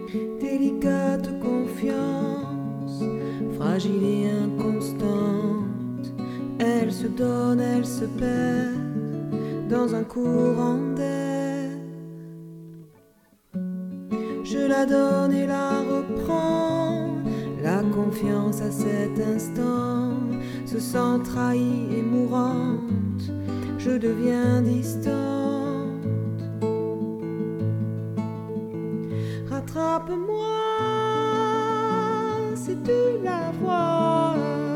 Délicate confiance, fragile et inconstante, elle se donne, elle se perd dans un courant d'air. Je la donne et la reprends, la confiance à cet instant se sent trahie et mourante, je deviens distante. Rattrape-moi si tu la vois,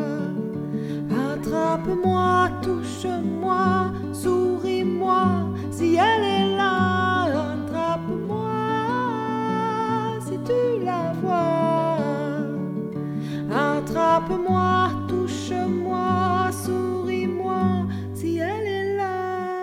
attrape-moi, touche-moi, souris-moi si elle est là. Attrape-moi si tu la vois, attrape-moi, touche-moi, souris-moi si elle est là.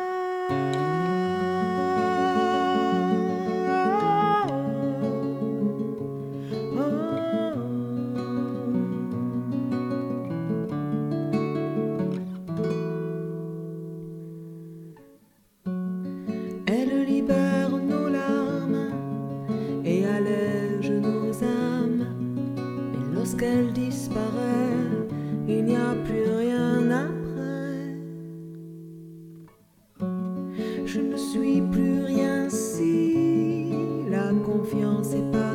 Elle libère nos larmes et allège nos âmes. Et lorsqu'elle disparaît, il n'y a plus rien après. Je ne suis plus rien si la confiance est pas